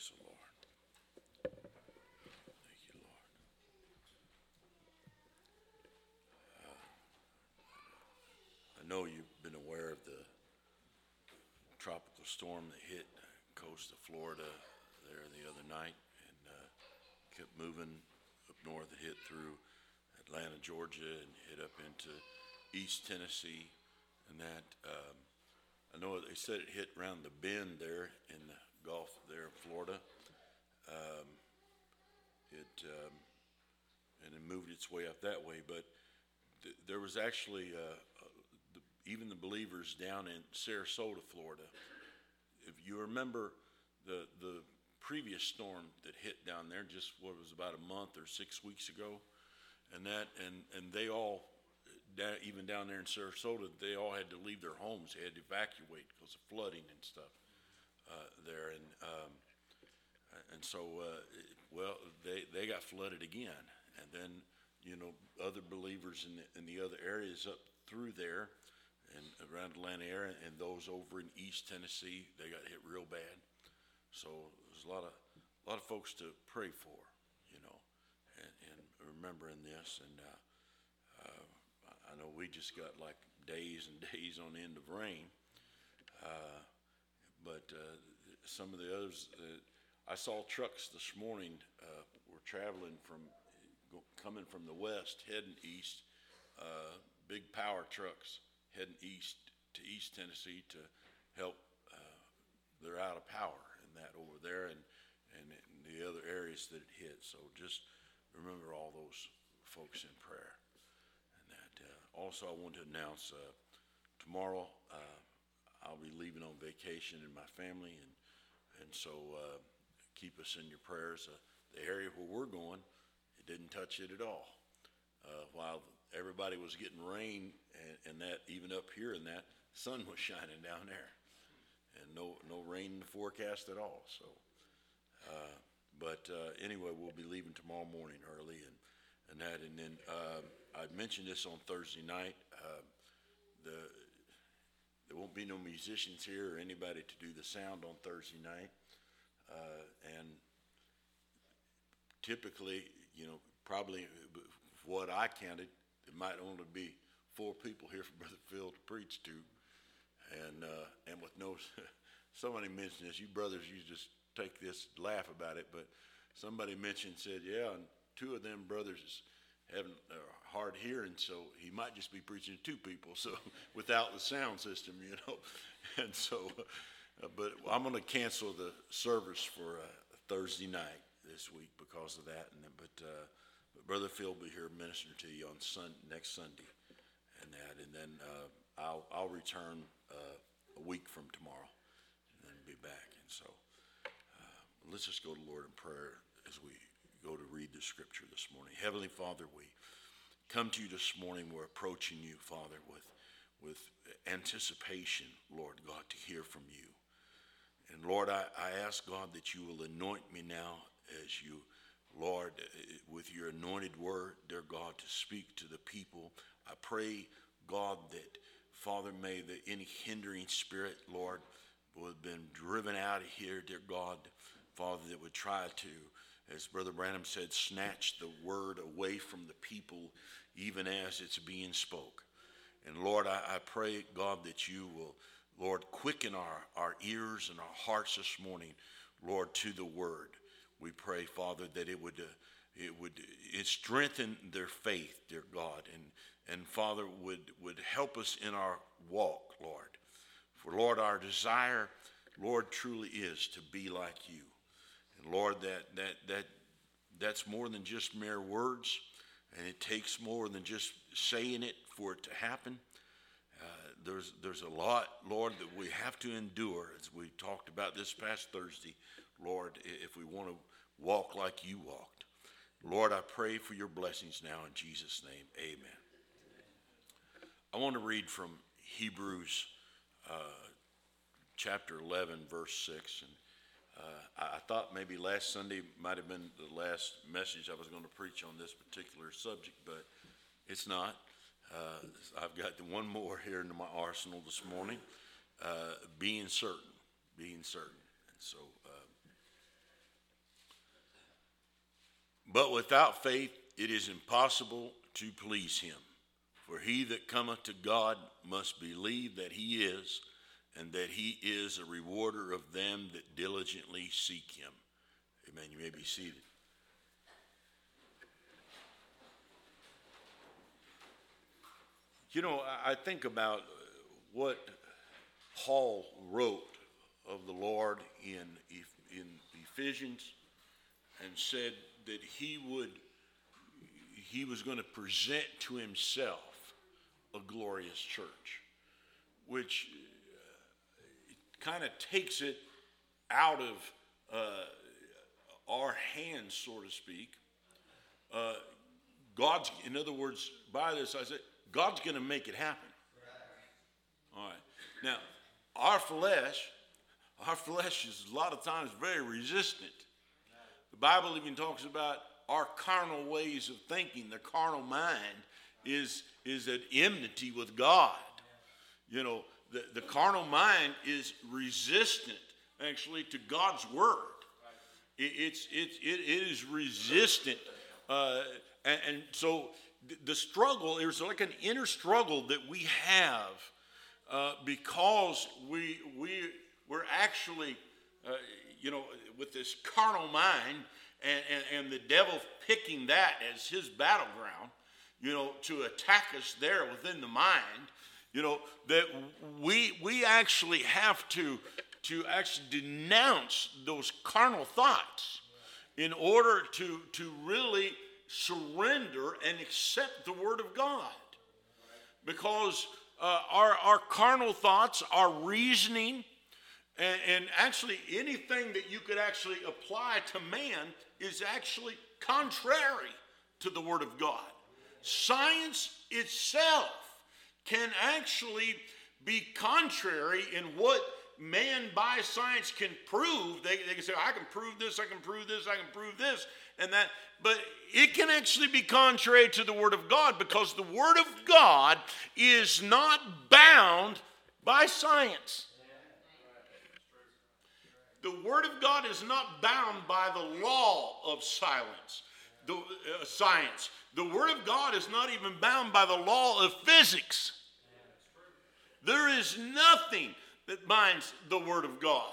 Praise the Lord. Thank you, Lord. I know you've been aware of the tropical storm that hit the coast of Florida there the other night and kept moving up north. It hit through Atlanta, Georgia, and hit up into East Tennessee. And that I know they said it hit around the bend there in the Gulf there in Florida. It and it moved its way up that way, but there was actually even the believers down in Sarasota, Florida. If you remember the previous storm that hit down there, just what was about a month or 6 weeks ago, and they all, even down there in Sarasota, they all had to leave their homes. They had to evacuate because of flooding and stuff there, and so well, they got flooded again, and then other believers in the other areas up through there and around Atlanta area, and those over in East Tennessee, they got hit real bad. So there's a lot of folks to pray for, and remembering this. And I know we just got like days and days on end of rain, but some of the others, I saw trucks this morning were traveling coming from the west, heading east, big power trucks heading east to East Tennessee to help. They're out of power and that over there, and the other areas that it hit. So just remember all those folks in prayer. And that also I want to announce tomorrow I'll be leaving on vacation in my family, and so keep us in your prayers. The area where we're going, it didn't touch it at all. While everybody was getting rain and that, even up here, and that sun was shining down there, and no rain in the forecast at all. So, but anyway, we'll be leaving tomorrow morning early, and that, and then I mentioned this on Thursday night. There won't be no musicians here or anybody to do the sound on Thursday night, and typically, probably what I counted, it might only be 4 people here for Brother Phil to preach to, and with no, somebody mentioned this. You brothers, you just take this, laugh about it, but somebody said, yeah, and 2 of them brothers is having hard hearing, so he might just be preaching to 2 people, so without the sound system, and so, but I'm going to cancel the service for Thursday night this week because of that, but Brother Phil will be here ministering to you on next Sunday, and then I'll return a week from tomorrow, and then be back. And so let's just go to the Lord in prayer as we go to read the scripture this morning. Heavenly Father, we come to you this morning. We're approaching you, Father, with anticipation, Lord God, to hear from you. And Lord, I ask, God, that you will anoint me now as you, Lord, with your anointed word, dear God, to speak to the people. I pray, God, that, Father, may any hindering spirit, Lord, would have been driven out of here, dear God, Father, that would try to, as Brother Branham said, snatch the word away from the people even as it's being spoke. And Lord, I pray, God, that you will, Lord, quicken our ears and our hearts this morning, Lord, to the word. We pray, Father, that it would strengthen their faith, dear God, and Father, would help us in our walk, Lord. For Lord, our desire, Lord, truly is to be like you. And Lord, that's more than just mere words, and it takes more than just saying it for it to happen. There's a lot, Lord, that we have to endure, as we talked about this past Thursday, Lord, if we want to walk like you walked. Lord, I pray for your blessings now in Jesus' name. Amen. I want to read from Hebrews chapter 11, verse 6. And I thought maybe last Sunday might have been the last message I was going to preach on this particular subject, but it's not. I've got one more here in my arsenal this morning, being certain. And so But without faith it is impossible to please him. For he that cometh to God must believe that he is, and that he is a rewarder of them that diligently seek him. Amen. You may be seated. You know, I think about what Paul wrote of the Lord in Ephesians, and said that he was going to present to himself a glorious church, which kind of takes it out of our hands, so to speak. God's, in other words, by this I said, God's going to make it happen. All right. Now, our flesh is a lot of times very resistant. The Bible even talks about our carnal ways of thinking. The carnal mind is at enmity with God. You know, the carnal mind is resistant, actually, to God's word. It is resistant, and so the struggle, there's like an inner struggle that we have because we're actually, with this carnal mind, and the devil picking that as his battleground, to attack us there within the mind, that we actually have to actually denounce those carnal thoughts in order to really surrender and accept the word of God. Because our carnal thoughts, our reasoning, and actually anything that you could actually apply to man is actually contrary to the word of God. Science itself can actually be contrary in what man by science can prove. They can say, I can prove this, I can prove this, I can prove this, and that. But it can actually be contrary to the word of God, because the word of God is not bound by science. The word of God is not bound by the law of science. The word of God is not even bound by the law of physics. There is nothing that binds the word of God.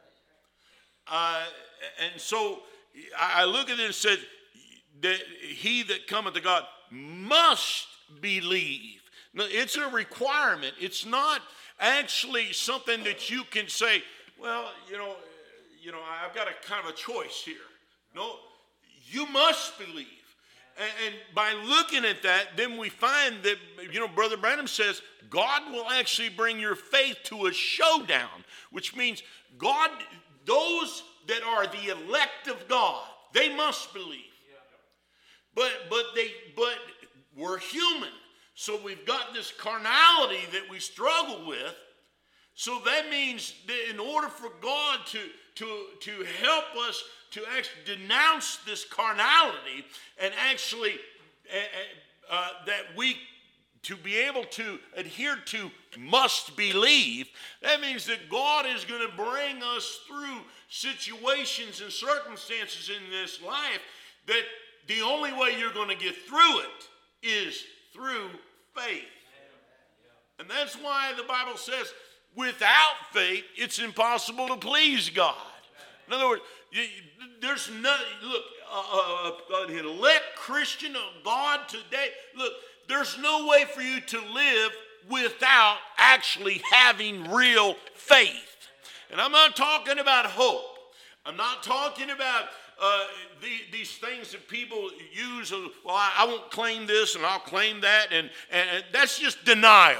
And so I look at it and said that he that cometh to God must believe. Now, it's a requirement. It's not actually something that you can say, well, I've got a kind of a choice here. No, you must believe. And by looking at that, then we find that, Brother Branham says, God will actually bring your faith to a showdown, which means God, those that are the elect of God, they must believe. But we're human. So we've got this carnality that we struggle with. So that means that in order for God to help us to actually denounce this carnality, and actually that we to be able to adhere to must believe, that means that God is going to bring us through situations and circumstances in this life that the only way you're going to get through it is through faith. And that's why the Bible says, without faith, it's impossible to please God. In other words, there's no, an elect Christian of God today, look, there's no way for you to live without actually having real faith. And I'm not talking about hope. I'm not talking about these things that people use. Well, I won't claim this and I'll claim that, and that's just denial.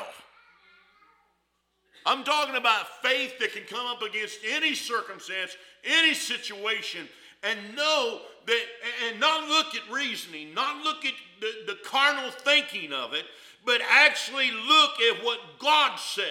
I'm talking about faith that can come up against any circumstance, any situation, and know that, and not look at reasoning, not look at the carnal thinking of it, but actually look at what God says.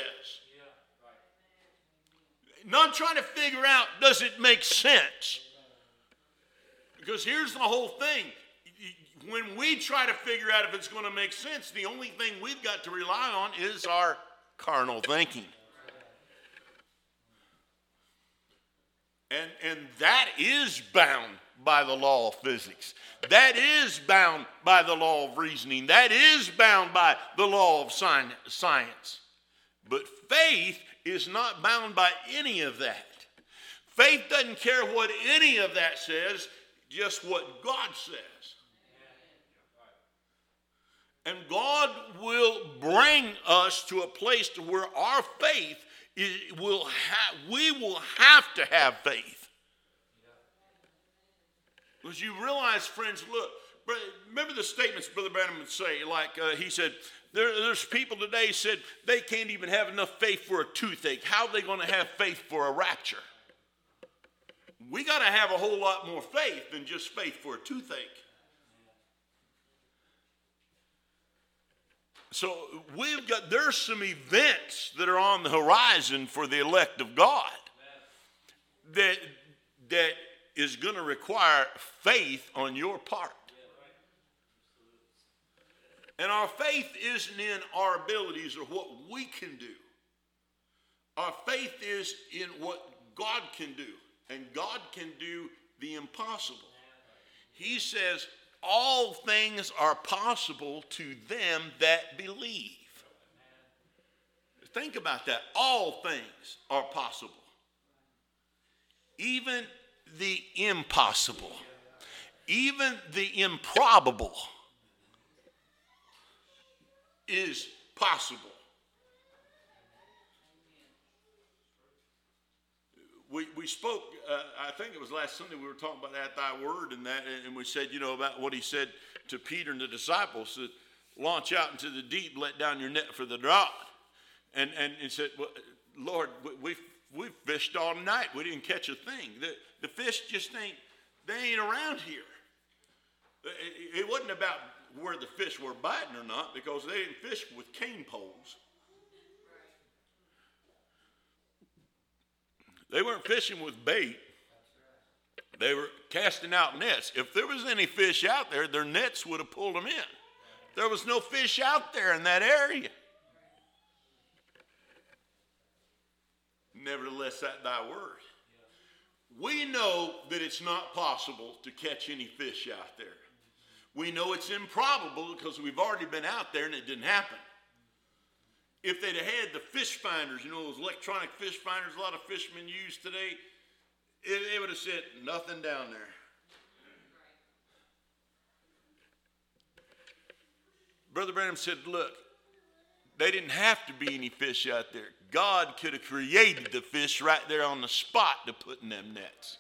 Not trying to figure out, does it make sense? Because here's the whole thing. When we try to figure out if it's going to make sense, the only thing we've got to rely on is our carnal thinking. And that is bound by the law of physics. That is bound by the law of reasoning. That is bound by the law of science. But faith is not bound by any of that. Faith doesn't care what any of that says, just what God says. And God will bring us to a place to where our faith we will have to have faith. Because you realize, friends, look, remember the statements Brother Branham would say, like he said, there's people today said they can't even have enough faith for a toothache. How are they going to have faith for a rapture? We got to have a whole lot more faith than just faith for a toothache. So there's some events that are on the horizon for the elect of God that is going to require faith on your part. And our faith isn't in our abilities or what we can do. Our faith is in what God can do. And God can do the impossible. He says, all things are possible to them that believe. Think about that. All things are possible. Even the impossible. Even the improbable is possible. We spoke, I think it was last Sunday, we were talking about at thy word and that, and we said, about what he said to Peter and the disciples, that launch out into the deep, let down your net for the draught. And he said, well, Lord, we fished all night. We didn't catch a thing. The fish just they ain't around here. It wasn't about where the fish were biting or not, because they didn't fish with cane poles. They weren't fishing with bait. They were casting out nets. If there was any fish out there, their nets would have pulled them in. There was no fish out there in that area. Nevertheless, at thy word. We know that it's not possible to catch any fish out there. We know it's improbable because we've already been out there and it didn't happen. If they'd have had the fish finders, those electronic fish finders a lot of fishermen use today, it would have said nothing down there. Brother Branham said, look, they didn't have to be any fish out there. God could have created the fish right there on the spot to put in them nets.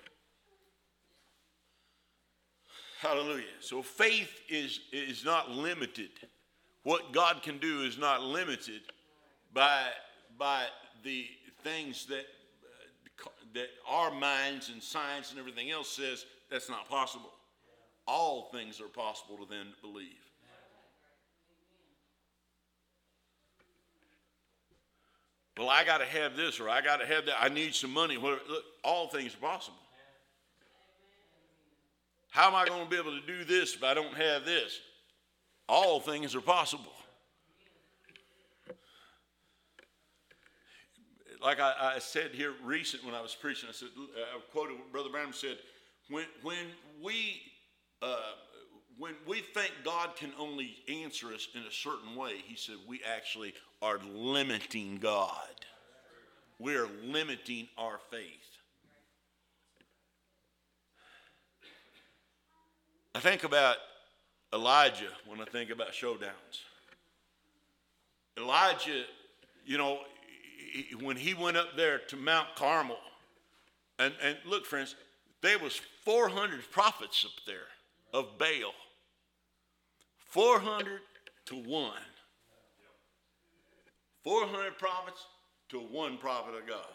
Hallelujah. So faith is not limited. What God can do is not limited by the things that our minds and science and everything else says that's not possible. All things are possible to them that believe. Well, I got to have this or I got to have that. I need some money. Look, all things are possible. How am I going to be able to do this if I don't have this? All things are possible. Like I said here recent when I was preaching, I quoted what Brother Branham said, when we think God can only answer us in a certain way, he said we actually are limiting God. We are limiting our faith. I think about Elijah when I think about showdowns. Elijah, when he went up there to Mount Carmel, and look, friends, there was 400 prophets up there of Baal. 400 to 1. 400 prophets to 1 prophet of God.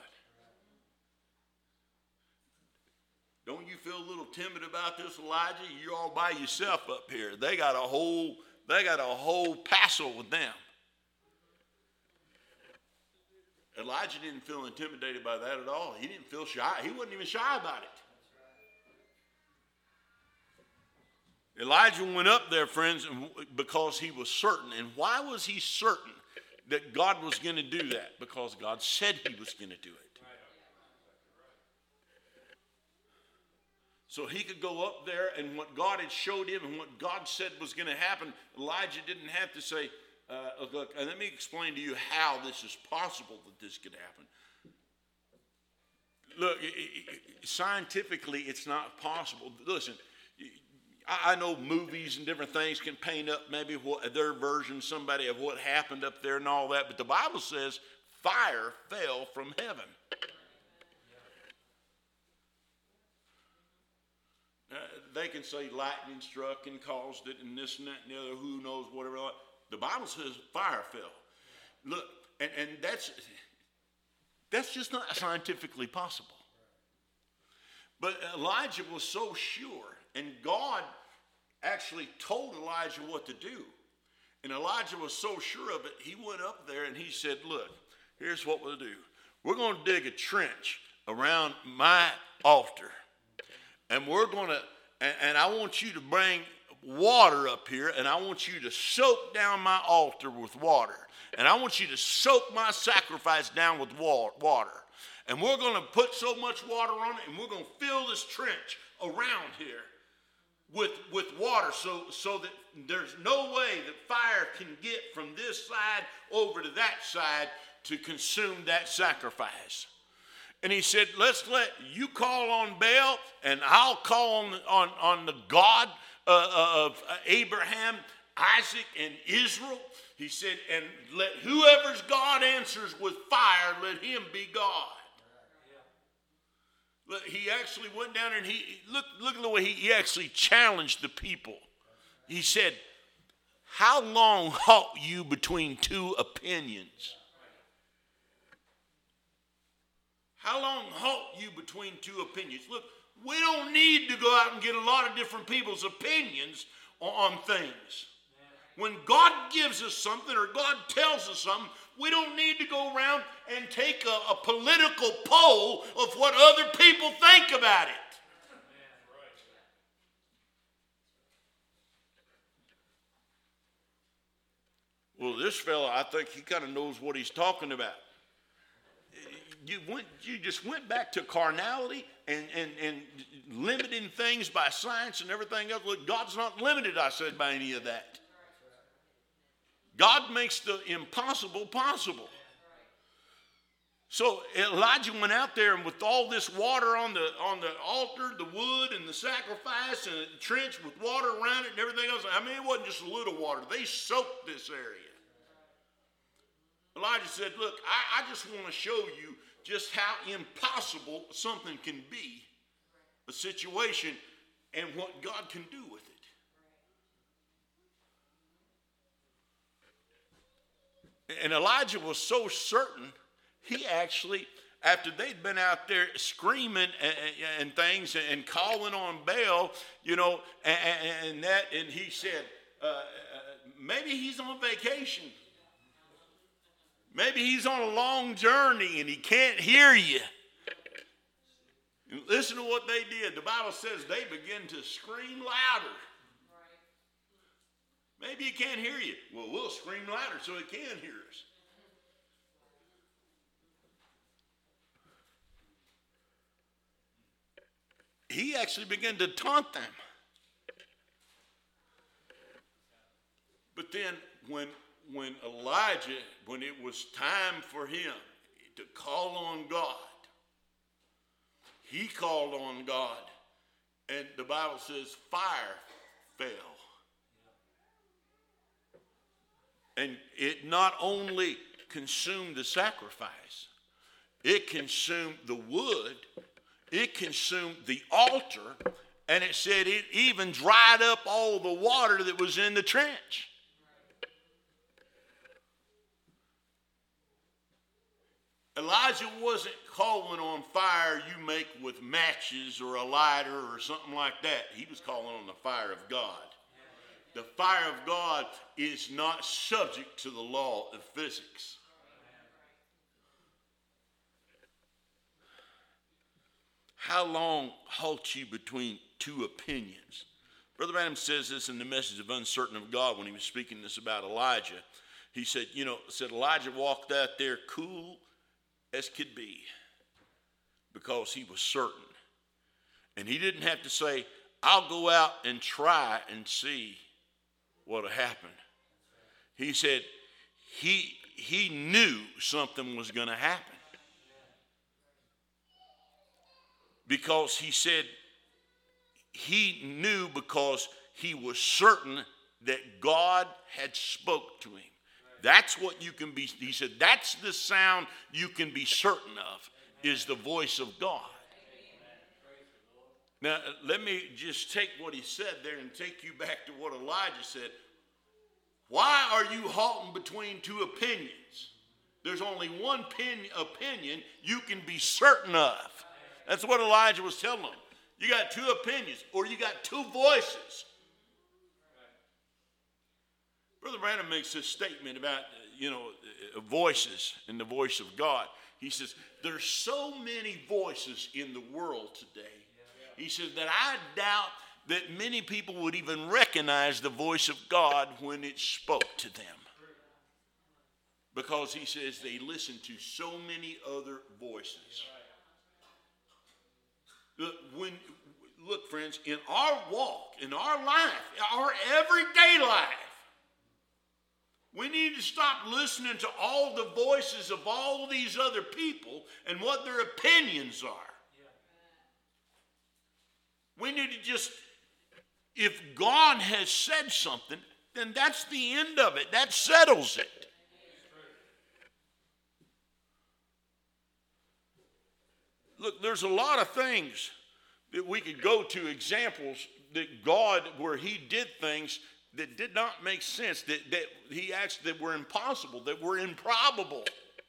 Don't you feel a little timid about this, Elijah? You're all by yourself up here. They got a whole passel with them. Elijah didn't feel intimidated by that at all. He didn't feel shy. He wasn't even shy about it. Elijah went up there, friends, because he was certain. And why was he certain that God was going to do that? Because God said he was going to do it. So he could go up there, and what God had showed him and what God said was going to happen, Elijah didn't have to say, look, and let me explain to you how this is possible that this could happen. Look, scientifically, it's not possible. Listen, I know movies and different things can paint up maybe what their version, somebody of what happened up there and all that, but the Bible says fire fell from heaven. They can say lightning struck and caused it and this and that and the other, who knows, whatever. The Bible says fire fell. Look, and that's just not scientifically possible. But Elijah was so sure, and God actually told Elijah what to do. And Elijah was so sure of it, he went up there and he said, look, here's what we'll do. We're going to dig a trench around my altar. And we're going to, and I want you to bring water up here, and I want you to soak down my altar with water. And I want you to soak my sacrifice down with water. And we're going to put so much water on it, and we're going to fill this trench around here with water so that there's no way that fire can get from this side over to that side to consume that sacrifice. And he said, let's let you call on Baal, and I'll call on the God of Abraham, Isaac, and Israel. He said, and let whoever's God answers with fire, let him be God. Look, he actually went down and look at the way he actually challenged the people. He said, how long halt you between two opinions? How long halt you between two opinions? Look, we don't need to go out and get a lot of different people's opinions on things. When God gives us something or God tells us something, we don't need to go around and take a political poll of what other people think about it. Well, this fella, I think he kind of knows what he's talking about. You just went back to carnality and limiting things by science and everything else. Look, God's not limited, I said, by any of that. God makes the impossible possible. So Elijah went out there, and with all this water on the altar, the wood and the sacrifice, and a trench with water around it and everything else. I mean, it wasn't just a little water. They soaked this area. Elijah said, look, I just want to show you just how impossible something can be, a situation, and what God can do with it. And Elijah was so certain, he actually, after they'd been out there screaming and things and calling on Baal, you know, and he said, maybe he's on vacation. Maybe he's on a long journey and he can't hear you. Listen to what they did. The Bible says they began to scream louder. Maybe he can't hear you. Well, we'll scream louder so he can hear us. He actually began to taunt them. But then when Elijah, when it was time for him to call on God, he called on God, and the Bible says fire fell. And it not only consumed the sacrifice, it consumed the wood, it consumed the altar, and it said it even dried up all the water that was in the trench. Elijah wasn't calling on fire you make with matches or a lighter or something like that. He was calling on the fire of God. The fire of God is not subject to the law of physics. How long halt you between two opinions? Brother Branham says this in the message of Uncertain of God when he was speaking this about Elijah. He said, Elijah walked out there cool as could be because he was certain. And he didn't have to say, I'll go out and try and see what'll happen. He said he knew something was going to happen. Because he said he knew because he was certain that God had spoke to him. That's what you can be, he said, that's the sound you can be certain of, is the voice of God. Now, let me just take what he said there and take you back to what Elijah said. Why are you halting between two opinions? There's only one opinion you can be certain of. That's what Elijah was telling them. You got two opinions, or you got two voices. Brother Branham makes this statement about, voices and the voice of God. He says, there's so many voices in the world today. He says that I doubt that many people would even recognize the voice of God when it spoke to them. Because he says they listen to so many other voices. Look, friends, in our walk, in our life, our everyday life, we need to stop listening to all the voices of all these other people and what their opinions are. We need to just, if God has said something, then that's the end of it. That settles it. Look, there's a lot of things that we could go to, examples that God, where he did things that did not make sense, that he asked that were impossible, that were improbable.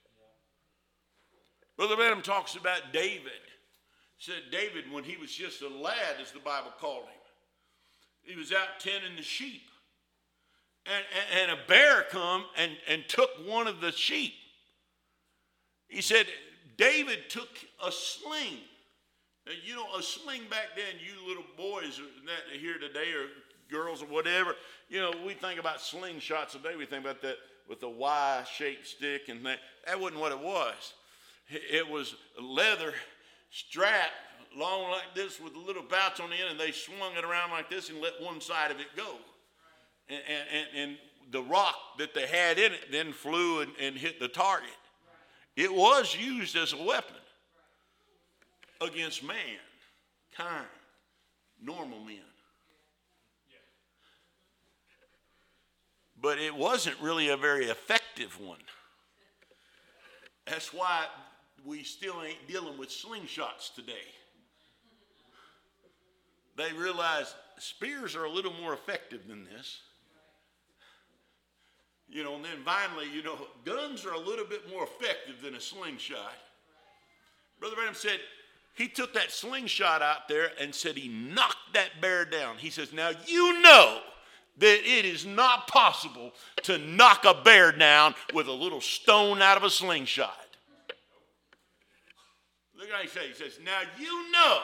Brother Branham talks about David. He said David, when he was just a lad, as the Bible called him, he was out tending the sheep. And a bear come and took one of the sheep. He said David took a sling. Now, a sling back then, you little boys that here today, or girls or whatever, we think about slingshots today. We think about that with the Y-shaped stick and that. That wasn't what it was. It was a leather strap long like this with a little pouch on the end, and they swung it around like this and let one side of it go. And the rock that they had in it then flew and hit the target. It was used as a weapon against mankind, normal men. But it wasn't really a very effective one. That's why we still ain't dealing with slingshots today. They realize spears are a little more effective than this. And then finally, guns are a little bit more effective than a slingshot. Brother Branham said he took that slingshot out there and said he knocked that bear down. He says, now you know that it is not possible to knock a bear down with a little stone out of a slingshot. Look at how he says. He says, now you know.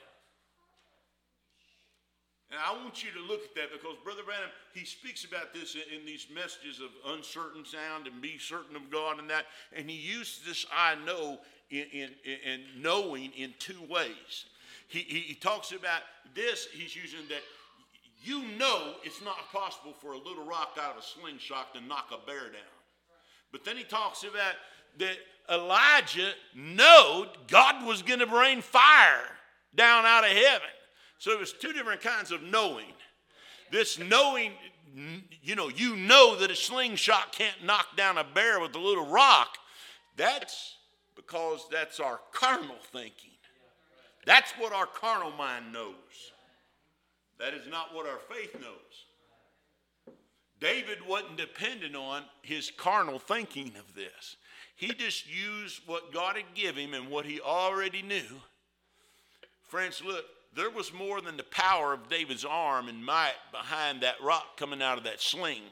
And I want you to look at that, because Brother Branham, he speaks about this in these messages of uncertain sound and be certain of God and that. And he used this I know in knowing in two ways. He talks about this, he's using that it's not possible for a little rock out of a slingshot to knock a bear down. But then he talks about that Elijah knowed God was going to rain fire down out of heaven. So it was two different kinds of knowing. This knowing, you know that a slingshot can't knock down a bear with a little rock. That's because that's our carnal thinking. That's what our carnal mind knows. That is not what our faith knows. David wasn't dependent on his carnal thinking of this. He just used what God had given him and what he already knew. Friends, look, there was more than the power of David's arm and might behind that rock coming out of that sling.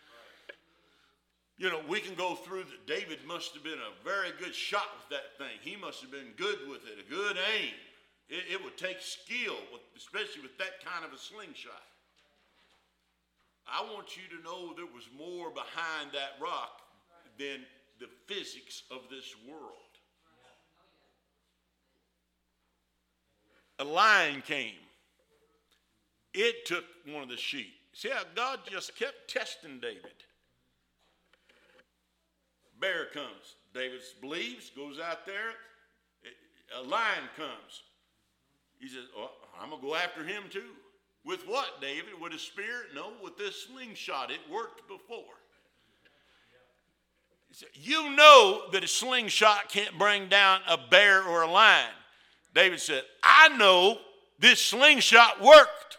We can go through that. David must have been a very good shot with that thing. He must have been good with it, a good aim. It would take skill, especially with that kind of a slingshot. I want you to know there was more behind that rock than the physics of this world. a lion came. It took one of the sheep. See how God just kept testing David. Bear comes. David believes, goes out there. A lion comes. He says, oh, I'm going to go after him too. With what, David? With a spear? No, with this slingshot. It worked before. He said, you know that a slingshot can't bring down a bear or a lion. David said, I know this slingshot worked.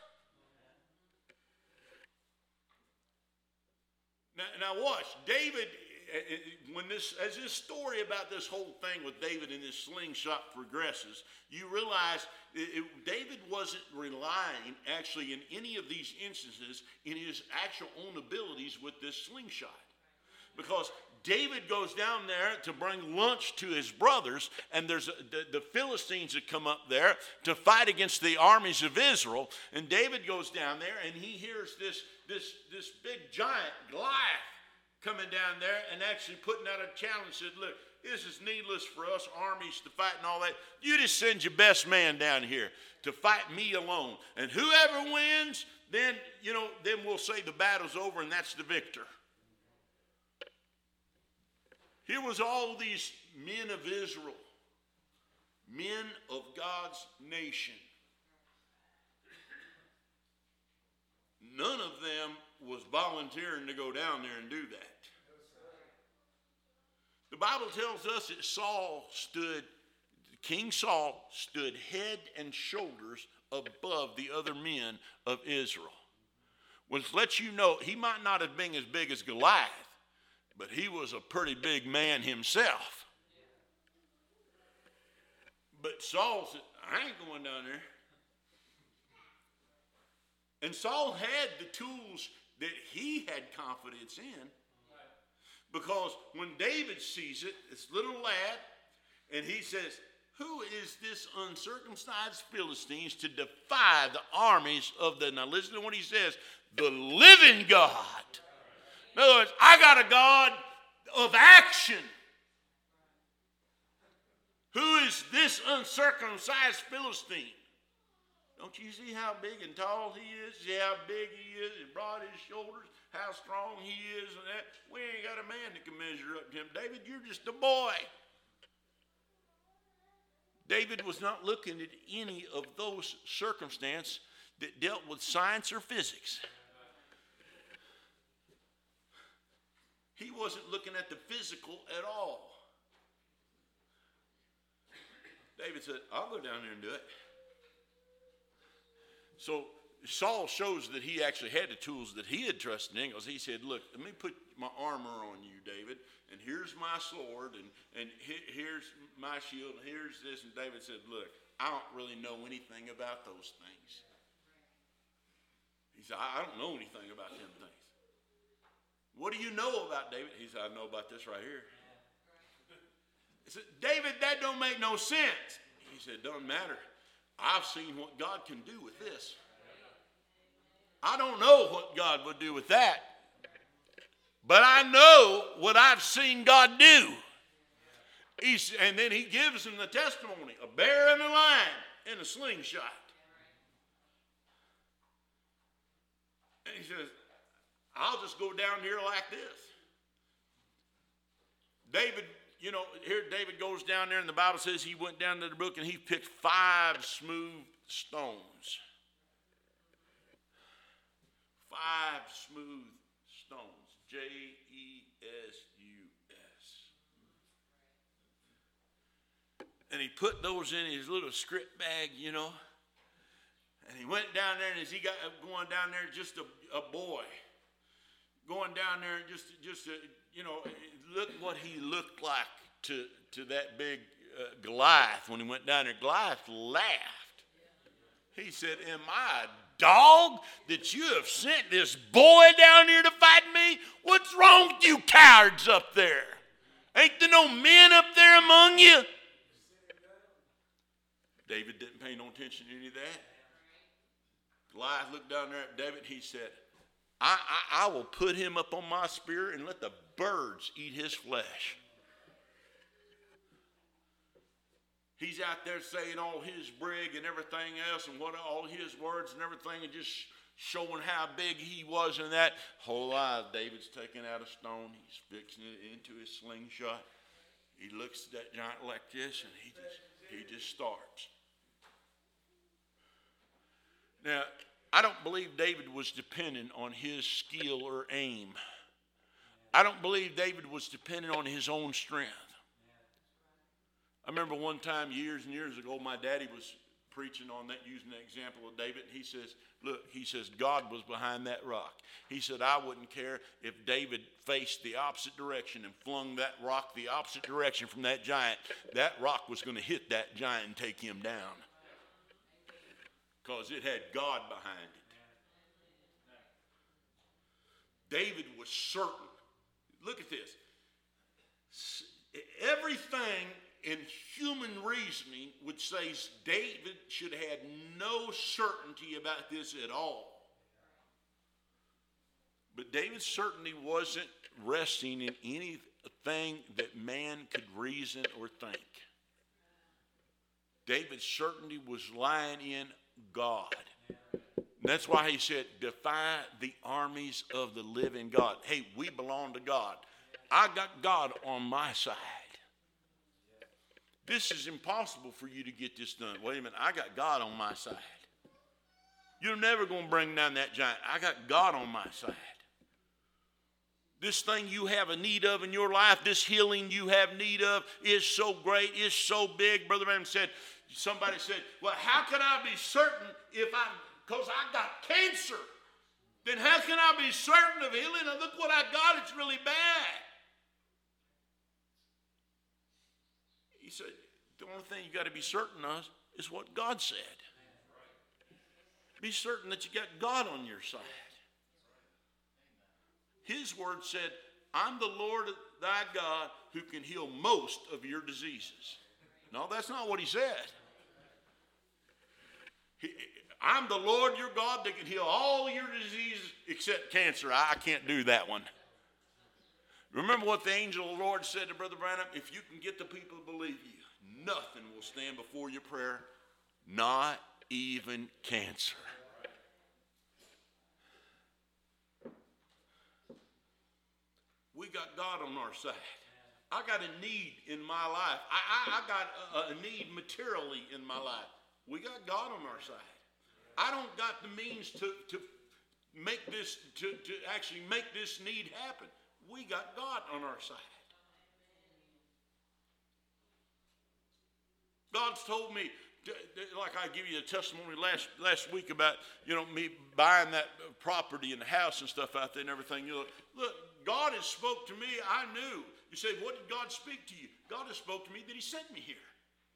Now watch, David, as this story about this whole thing with David and this slingshot progresses, you realize David wasn't relying actually in any of these instances in his actual own abilities with this slingshot. Because David goes down there to bring lunch to his brothers, and there's the Philistines that come up there to fight against the armies of Israel. And David goes down there, and he hears this big giant Goliath coming down there and actually putting out a challenge. Said, look, this is needless for us armies to fight and all that. You just send your best man down here to fight me alone. And whoever wins, then we'll say the battle's over and that's the victor. Here was all these men of Israel, men of God's nation. None of them was volunteering to go down there and do that. The Bible tells us that King Saul stood head and shoulders above the other men of Israel. Which lets you know he might not have been as big as Goliath, but he was a pretty big man himself. But Saul said, I ain't going down there. And Saul had the tools that he had confidence in. Because when David sees it, this little lad, and he says, who is this uncircumcised Philistines to defy the armies of the, now listen to what he says, the living God. In other words, I got a God of action. Who is this uncircumcised Philistine? Don't you see how big and tall he is? See how big he is, and broad his shoulders, how strong he is, and that. We ain't got a man that can measure up to him. David, you're just a boy. David was not looking at any of those circumstances that dealt with science or physics. He wasn't looking at the physical at all. David said, I'll go down there and do it. So Saul shows that he actually had the tools that he had trusted in, because he said, look, let me put my armor on you, David, and here's my sword, and here's my shield, and here's this. And David said, look, I don't really know anything about those things. He said, I don't know anything about them things. What do you know about David? He said, I know about this right here. He said, David, that don't make no sense. He said, doesn't matter. I've seen what God can do with this. I don't know what God would do with that. But I know what I've seen God do. And then he gives him the testimony, a bear and a lion and a slingshot. And he says, I'll just go down here like this. David, here David goes down there, and the Bible says he went down to the brook and he picked 5 smooth stones. 5 smooth stones. Jessus. And he put those in his little script bag, And he went down there, and as he got going down there, just a boy. Going down there, just look what he looked like to that big Goliath when he went down there. Goliath laughed. He said, am I a dog that you have sent this boy down here to fight me? What's wrong with you cowards up there? Ain't there no men up there among you? David didn't pay no attention to any of that. Goliath looked down there at David. He said, I will put him up on my spear and let the birds eat his flesh. He's out there saying all his brig and everything else and what all his words and everything and just showing how big he was in that. Whole lot, David's taking out a stone. He's fixing it into his slingshot. He looks at that giant like this and he just starts. Now, I don't believe David was dependent on his skill or aim. I don't believe David was dependent on his own strength. I remember one time years and years ago, my daddy was preaching on that, using the example of David. He says, look, he says, God was behind that rock. He said, I wouldn't care if David faced the opposite direction and flung that rock the opposite direction from that giant. That rock was going to hit that giant and take him down. Because it had God behind it. David was certain. Look at this. Everything in human reasoning would say David should have had no certainty about this at all. But David certainly wasn't resting in anything that man could reason or think. David's certainty was lying in God. And that's why he said, defy the armies of the living God. Hey, we belong to God. I got God on my side. This is impossible for you to get this done. Wait a minute, I got God on my side. You're never going to bring down that giant. I got God on my side. This thing you have a need of in your life, this healing you have need of is so great, is so big. Brother Branham said, somebody said, well, how can I be certain because I got cancer? Then how can I be certain of healing? And look what I got, it's really bad. He said, the only thing you got to be certain of is what God said. Be certain that you got God on your side. His word said, I'm the Lord thy God who can heal most of your diseases. No, that's not what he said. I'm the Lord your God that can heal all your diseases except cancer. I can't do that one. Remember what the angel of the Lord said to Brother Branham? If you can get the people to believe you, nothing will stand before your prayer, not even cancer. We got God on our side. I got a need in my life. I got a need materially in my life. We got God on our side. I don't got the means to make this, to actually make this need happen. We got God on our side. God's told me, like I give you a testimony last week about, me buying that property and the house and stuff out there and everything. Look, God has spoke to me. I knew. You say, what did God speak to you? God has spoke to me that he sent me here.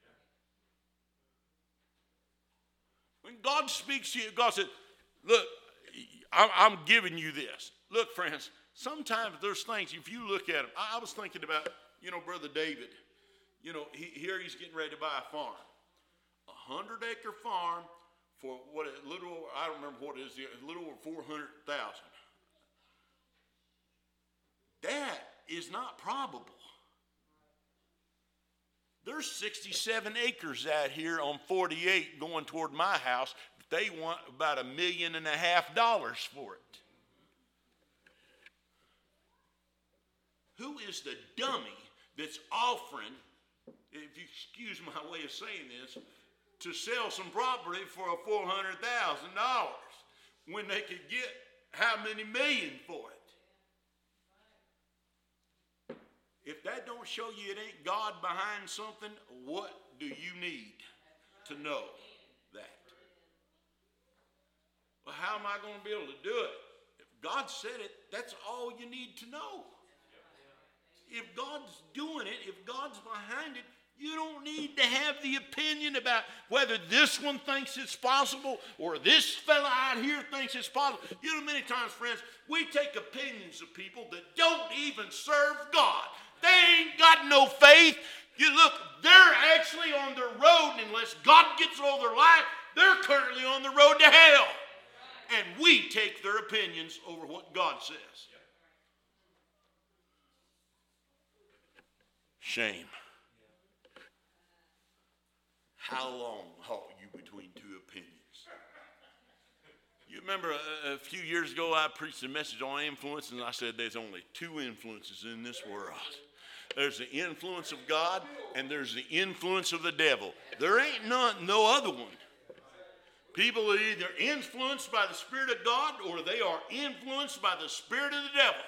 When God speaks to you, God said, look, I'm giving you this. Look, friends, sometimes there's things, if you look at them, I was thinking about, Brother David, here he's getting ready to buy a farm. 100-acre farm for I don't remember what it is, a little over 400,000. That is not probable. There's 67 acres out here on 48 going toward my house. They want about $1.5 million for it. Who is the dummy that's offering, if you excuse my way of saying this, to sell some property for $400,000 when they could get how many million for it? If that don't show you it ain't God behind something, what do you need to know that? Well, how am I going to be able to do it? If God said it, that's all you need to know. If God's doing it, if God's behind it, you don't need to have the opinion about whether this one thinks it's possible or this fella out here thinks it's possible. Many times, friends, we take opinions of people that don't even serve God. They ain't got no faith. They're actually on the road, unless God gets over their life, they're currently on the road to hell. And we take their opinions over what God says. Shame. how long halt you between two opinions? You remember a few years ago I preached a message on influence, and I said there's only two influences in this world. There's the influence of God, and there's the influence of the devil. There ain't no other one. People are either influenced by the Spirit of God, or they are influenced by the spirit of the devil.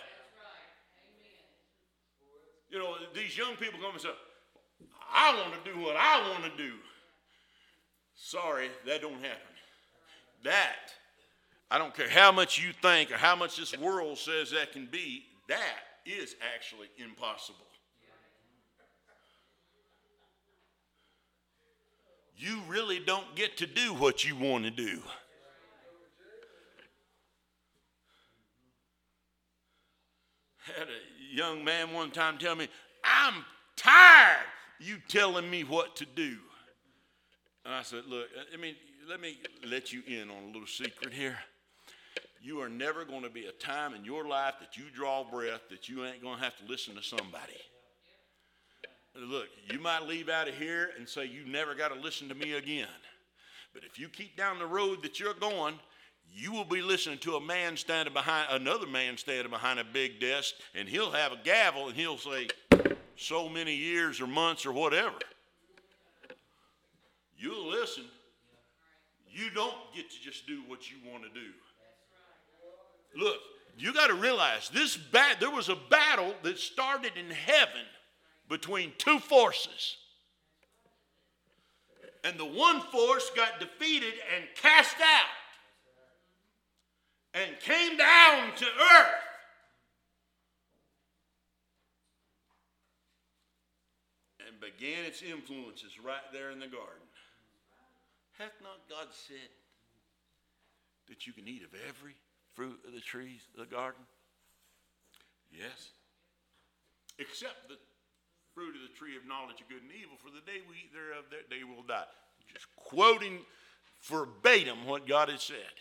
You know, these young people come and say, I want to do what I want to do. Sorry, that don't happen. That, I don't care how much you think or how much this world says that can be, that is actually impossible. You really don't get to do what you want to do. Had a young man one time tell me, I'm tired of you telling me what to do. And I said, look, let me let you in on a little secret here. You are never going to be a time in your life that you draw breath that you ain't going to have to listen to somebody. Look, you might leave out of here and say you never got to listen to me again. But if you keep down the road that you're going, you will be listening to another man standing behind a big desk, and he'll have a gavel and he'll say so many years or months or whatever. You'll listen. You don't get to just do what you want to do. Look, you got to realize there was a battle that started in heaven between two forces. And the one force got defeated and cast out and came down to earth. And began its influences right there in the garden. Hath not God said that you can eat of every fruit of the trees of the garden? Yes. Except the fruit of the tree of knowledge of good and evil, for the day we eat thereof, that day will die. Just quoting verbatim what God had said.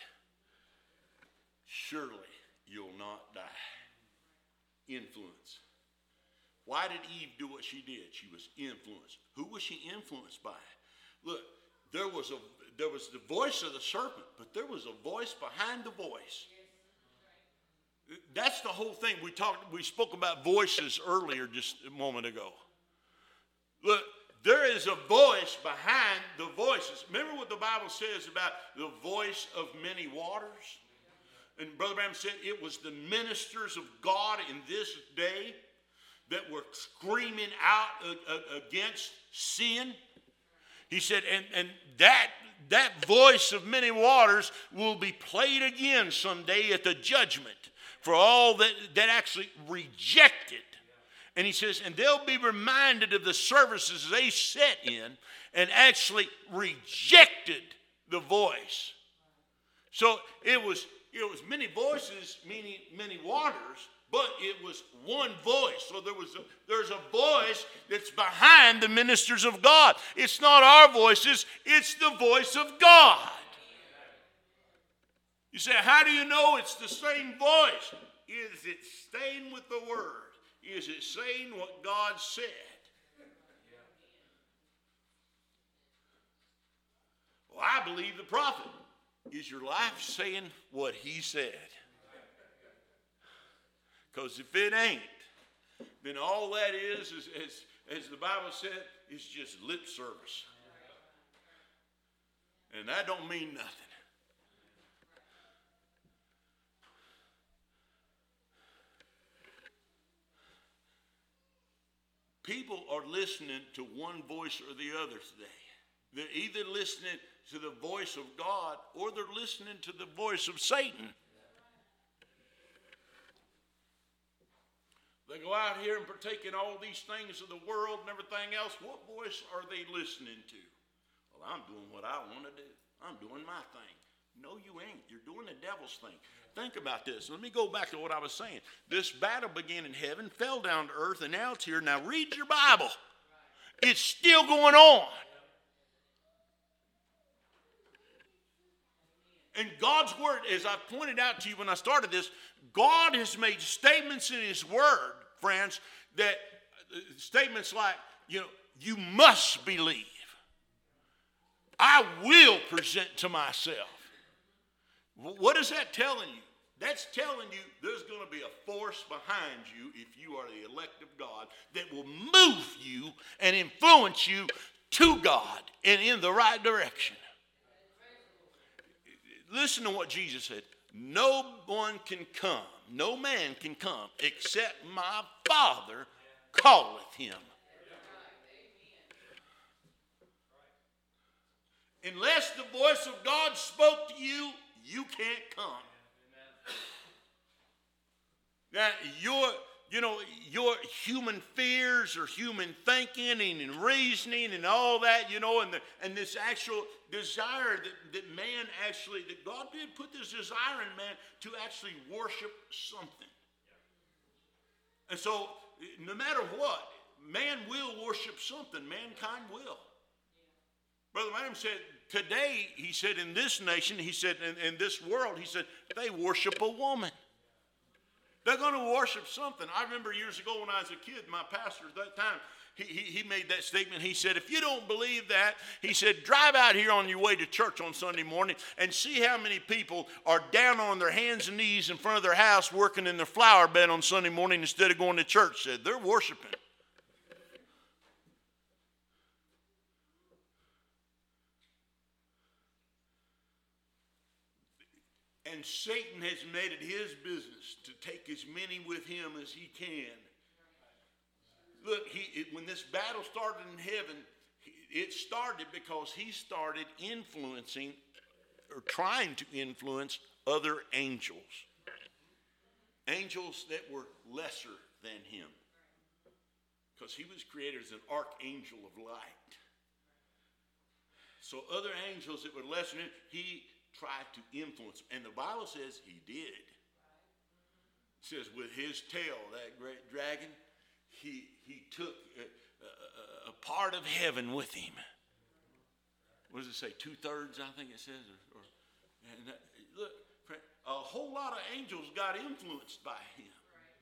Surely you'll not die. Influence. Why did Eve do what she did? She was influenced. Who was she influenced by? Look, there was the voice of the serpent, but there was a voice behind the voice. That's the whole thing. We spoke about voices earlier just a moment ago. Look, there is a voice behind the voices. Remember what the Bible says about the voice of many waters? And Brother Branham said it was the ministers of God in this day that were screaming out against sin. He said, and that voice of many waters will be played again someday at the judgment for all that actually rejected. And he says, and they'll be reminded of the services they sat in and actually rejected the voice. So it was many voices, meaning many waters, but it was one voice. So there's a voice that's behind the ministers of God. It's not our voices, it's the voice of God. You say, how do you know it's the same voice? Is it staying with the word? Is it saying what God said? Well, I believe the prophet. Is your life saying what he said? Because if it ain't, then all that is as the Bible said, is just lip service. And that don't mean nothing. People are listening to one voice or the other today. They're either listening to the voice of God or they're listening to the voice of Satan. They go out here and partake in all these things of the world and everything else. What voice are they listening to? Well, I'm doing what I want to do. I'm doing my thing. No, you ain't. You're doing the devil's thing. Think about this. Let me go back to what I was saying. This battle began in heaven, fell down to earth, and now it's here. Now read your Bible. It's still going on. And God's word, as I pointed out to you when I started this, God has made statements in his word, friends, that statements like, you must believe. I will present to myself. What is that telling you? That's telling you there's going to be a force behind you, if you are the elect of God, that will move you and influence you to God and in the right direction. Listen to what Jesus said. No one can come, no man can come, except my Father calleth him. Unless the voice of God spoke to you, you can't come. Now, your human fears or human thinking and reasoning and all that, and this actual desire that man actually, that God did put this desire in man to actually worship something. And so, no matter what, man will worship something. Mankind will. Brother Branham said, today, he said, in this nation, he said, in this world, he said, they worship a woman. They're going to worship something. I remember years ago when I was a kid, my pastor at that time, he made that statement. He said, if you don't believe that, he said, drive out here on your way to church on Sunday morning and see how many people are down on their hands and knees in front of their house working in their flower bed on Sunday morning instead of going to church. Said they're worshiping. And Satan has made it his business to take as many with him as he can. Look, when this battle started in heaven, it started because he started influencing or trying to influence other angels. Angels that were lesser than him. Because he was created as an archangel of light. So other angels that were lesser than him, he tried to influence. And the Bible says he did. It says with his tail, that great dragon, he took a part of heaven with him. What does it say? 2/3, I think it says. Look, a whole lot of angels got influenced by him.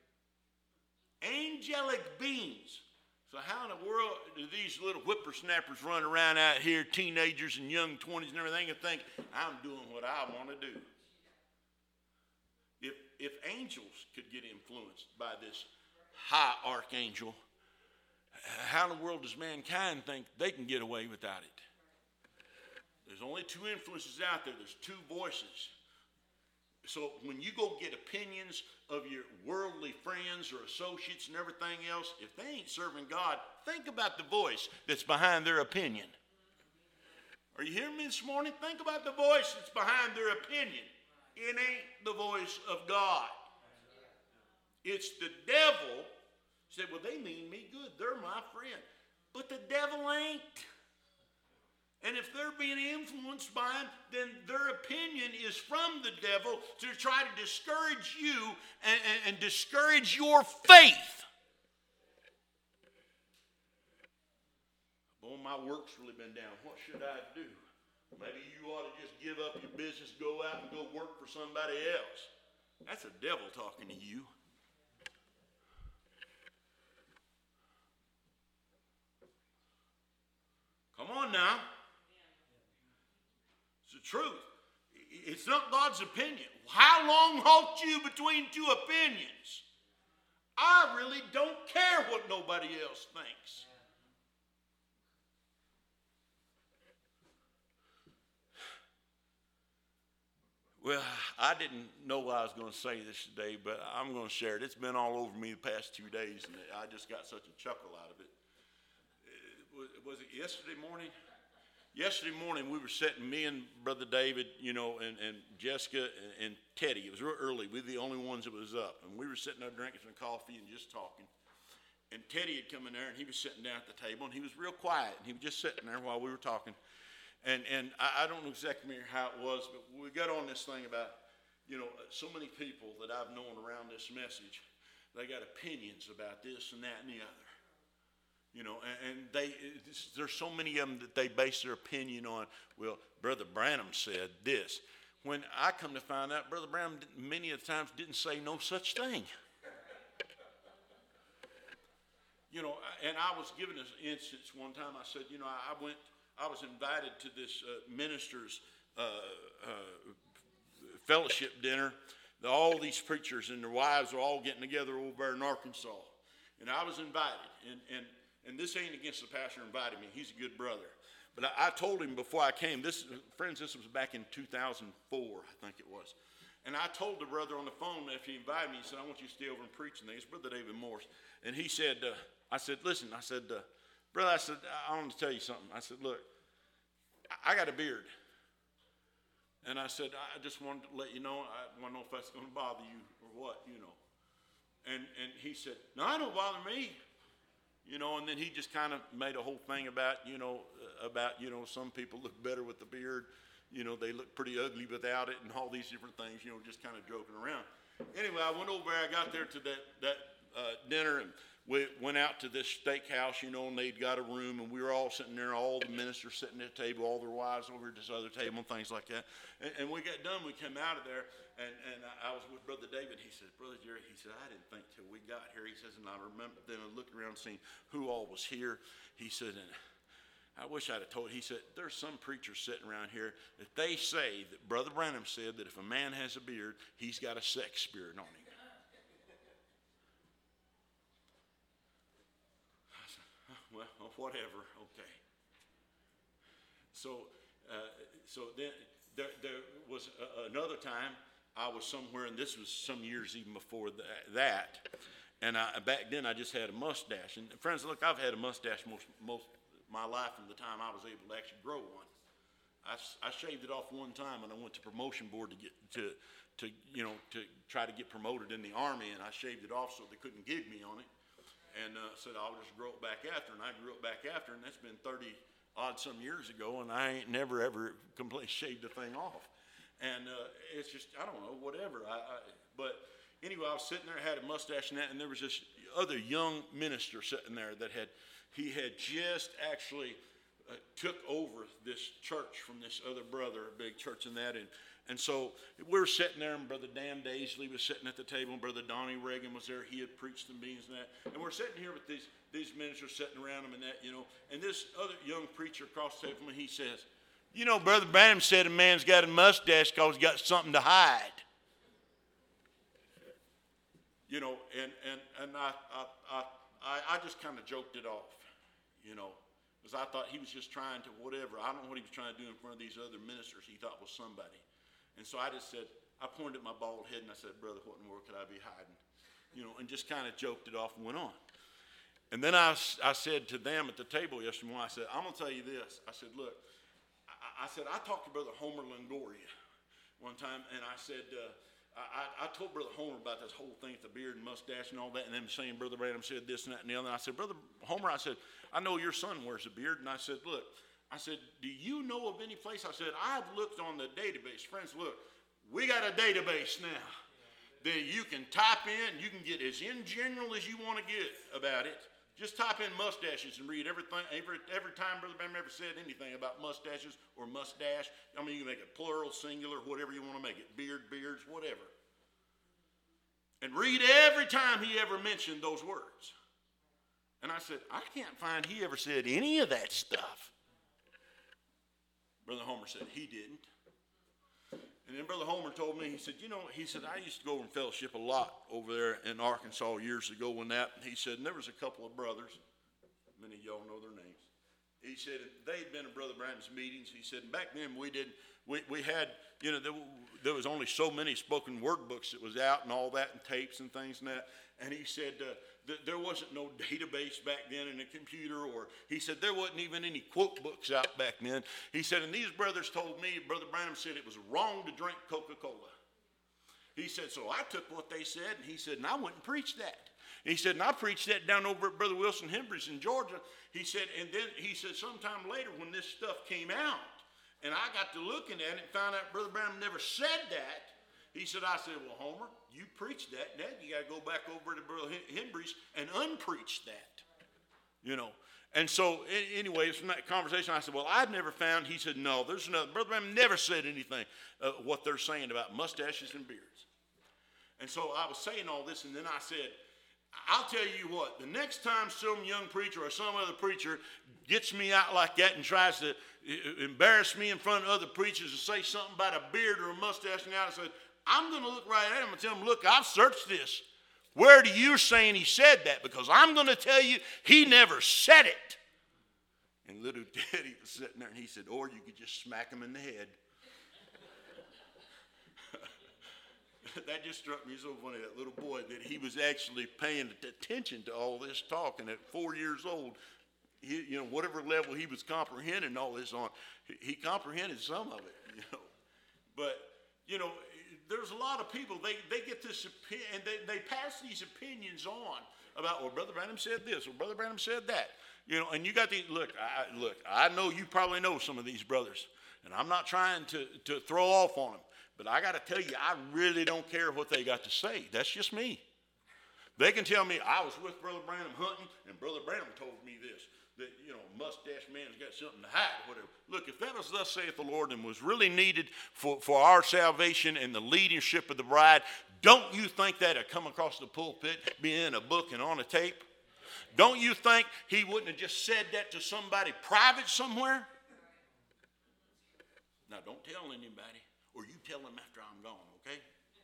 Angelic beings. So how in the world do these little whippersnappers run around out here, teenagers and young 20s and everything, and think, I'm doing what I want to do? If angels could get influenced by this high archangel, how in the world does mankind think they can get away without it? There's only two influences out there. There's two voices. So when you go get opinions of your worldly friends or associates and everything else, if they ain't serving God, think about the voice that's behind their opinion. Are you hearing me this morning? Think about the voice that's behind their opinion. It ain't the voice of God. It's the devil. Said, well, they mean me good. They're my friend. But the devil ain't. And if they're being influenced by him, then their opinion is from the devil to try to discourage you and discourage your faith. Boy, my work's really been down. What should I do? Maybe you ought to just give up your business, go out and go work for somebody else. That's the devil talking to you. Come on now. It's the truth. It's not God's opinion. How long halt you between two opinions? I really don't care what nobody else thinks. Well, I didn't know I was going to say this today, but I'm going to share it. It's been all over me the past 2 days, and I just got such a chuckle out of it. Was it yesterday morning? Yesterday morning, we were sitting, me and Brother David, and Jessica and Teddy. It was real early. We were the only ones that was up. And we were sitting there drinking some coffee and just talking. And Teddy had come in there, and he was sitting down at the table, and he was real quiet. And he was just sitting there while we were talking. And I don't know exactly how it was, but we got on this thing about, so many people that I've known around this message, they got opinions about this and that and the other. And there's so many of them that they base their opinion on, well, Brother Branham said this. When I come to find out, Brother Branham many of the times didn't say no such thing. And I was given an instance one time. I said, I was invited to this minister's fellowship dinner. All these preachers and their wives were all getting together over there in Arkansas. And I was invited. And this ain't against the pastor who invited me. He's a good brother. But I told him before I came, this was back in 2004, I think it was. And I told the brother on the phone after he invited me, he said, I want you to stay over and preach. And it's Brother David Morris. And he said, I said, listen, I said, brother, I said, I want to tell you something. I said, look, I got a beard. And I said, I just wanted to let you know, I want to know if that's going to bother you or what, you know. And he said, no, it don't bother me. You know, and then he just kind of made a whole thing about, some people look better with the beard. You know, they look pretty ugly without it and all these different things, just kind of joking around. Anyway, I went over there, I got there to that dinner, and we went out to this steakhouse, and they'd got a room, and we were all sitting there, all the ministers sitting at the table, all their wives over at this other table and things like that. And we got done, we came out of there, and I was with Brother David. He said, Brother Jerry, he said, I didn't think till we got here. He says, and I remember, then I looked around and seen who all was here. He said, and I wish I'd have told you. He said, there's some preachers sitting around here that they say that Brother Branham said that if a man has a beard, he's got a sex spirit on him. Well, whatever, okay. So then there was another time I was somewhere, and this was some years even before that. And back then I just had a mustache. And friends, look, I've had a mustache most my life from the time I was able to actually grow one. I shaved it off one time, and I went to promotion board to get to try to get promoted in the Army, and I shaved it off so they couldn't gig me on it. And said, I'll just grow it back after. And I grew it back after, and that's been 30-odd some years ago, and I ain't never, ever completely shaved the thing off. And it's just, I don't know, whatever. But anyway, I was sitting there, had a mustache and that, and there was this other young minister sitting there that he had just actually took over this church from this other brother, a big church in that. And so we were sitting there, and Brother Dan Daisley was sitting at the table, and Brother Donnie Reagan was there. He had preached some beans and that. And we're sitting here with these ministers sitting around him and that, And this other young preacher across the table from me, he says, Brother Branham said a man's got a mustache because he's got something to hide. And I just kind of joked it off, because I thought he was just trying to whatever. I don't know what he was trying to do in front of these other ministers he thought was somebody. And so I just said, I pointed at my bald head and I said, brother, what in the world could I be hiding? And just kind of joked it off and went on. And then I said to them at the table yesterday morning, I said, I'm going to tell you this. I said, look, I talked to Brother Homer Longoria one time, and I said, I told Brother Homer about this whole thing with the beard and mustache and all that, and them saying Brother Branham said this and that and the other. And I said, Brother Homer, I said, I know your son wears a beard. And I said, look, do you know of any place? I said, I've looked on the database. Friends, look, we got a database now that you can type in. You can get as in general as you want to get about it. Just type in mustaches and read everything. Every time Brother Branham ever said anything about mustaches or mustache, I mean, you can make it plural, singular, whatever you want to make it. Beards, whatever. And read every time he ever mentioned those words. And I said, I can't find he ever said any of that stuff. Brother Homer said he didn't. And then Brother Homer told me, he said, I used to go over and fellowship a lot over there in Arkansas years ago when he said, and there was a couple of brothers, many of y'all know their names. He said, they'd been at Brother Branham's meetings. He said, back then we had, there was only so many spoken word books that was out and all that and tapes and things and that. And he said, there wasn't no database back then in a computer, or he said there wasn't even any quote books out back then. He said, and these brothers told me, Brother Branham said it was wrong to drink Coca-Cola. He said, so I took what they said, and he said, and I went and preached that. And he said, and I preached that down over at Brother Wilson Hembry's in Georgia. He said, and then he said, sometime later when this stuff came out, and I got to looking at it and found out Brother Branham never said that. He said, I said, well, Homer, you preached that. Now you got to go back over to Brother Hembry's and unpreach that. And so anyways, from that conversation, I said, well, I'd never found. He said, no, there's nothing. Brother Branham never said anything what they're saying about mustaches and beards. And so I was saying all this, and then I said, I'll tell you what, the next time some young preacher or some other preacher gets me out like that and tries to embarrass me in front of other preachers and say something about a beard or a mustache and I said, I'm going to look right at him and tell him, look, I've searched this. Where do you saying he said that? Because I'm going to tell you he never said it. And little Teddy was sitting there and he said, or you could just smack him in the head. That just struck me so funny, that little boy, that he was actually paying attention to all this talk. And at 4 years old, he, whatever level he was comprehending all this on, he comprehended some of it, But, there's a lot of people, they get this opinion, and they pass these opinions on about, well, Brother Branham said this, or Brother Branham said that. And you got these, I know you probably know some of these brothers, and I'm not trying to throw off on them. But I got to tell you, I really don't care what they got to say. That's just me. They can tell me, I was with Brother Branham hunting, and Brother Branham told me this, that, mustache man's got something to hide, or whatever. Look, if that was thus saith the Lord and was really needed for our salvation and the leadership of the bride, don't you think that would come across the pulpit, be in a book and on a tape? Don't you think he wouldn't have just said that to somebody private somewhere? Now, don't tell anybody. Or you tell them after I'm gone, okay?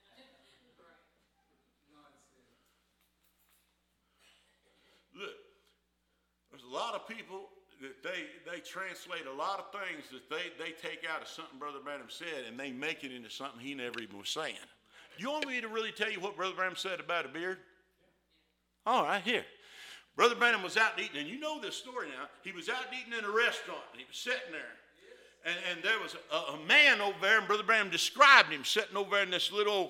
Look, there's a lot of people that they translate a lot of things that they take out of something Brother Branham said and they make it into something he never even was saying. You want me to really tell you what Brother Branham said about a beard? All right, here. Brother Branham was out eating, and you know this story now. He was out eating in a restaurant, and he was sitting there. And there was a man over there, and Brother Branham described him sitting over there in this little